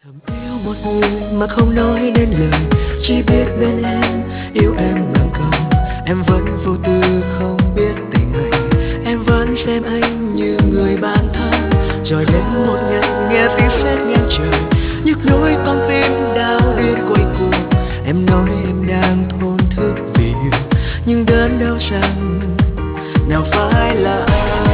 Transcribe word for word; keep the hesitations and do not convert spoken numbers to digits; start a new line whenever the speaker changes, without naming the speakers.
Thầm yêu một người mà không nói nên lời, chỉ biết bên em yêu em ngàn cầm. Em vẫn vô tư không biết tình hành, em vẫn xem anh như người bạn thân. Rồi đến một ngày nghe tiếng sét ngang trời, nhức nỗi con tim đau điên quay cuồng. Em nói em đang thổn thức vì yêu, nhưng đớn đau rằng nào phải là anh.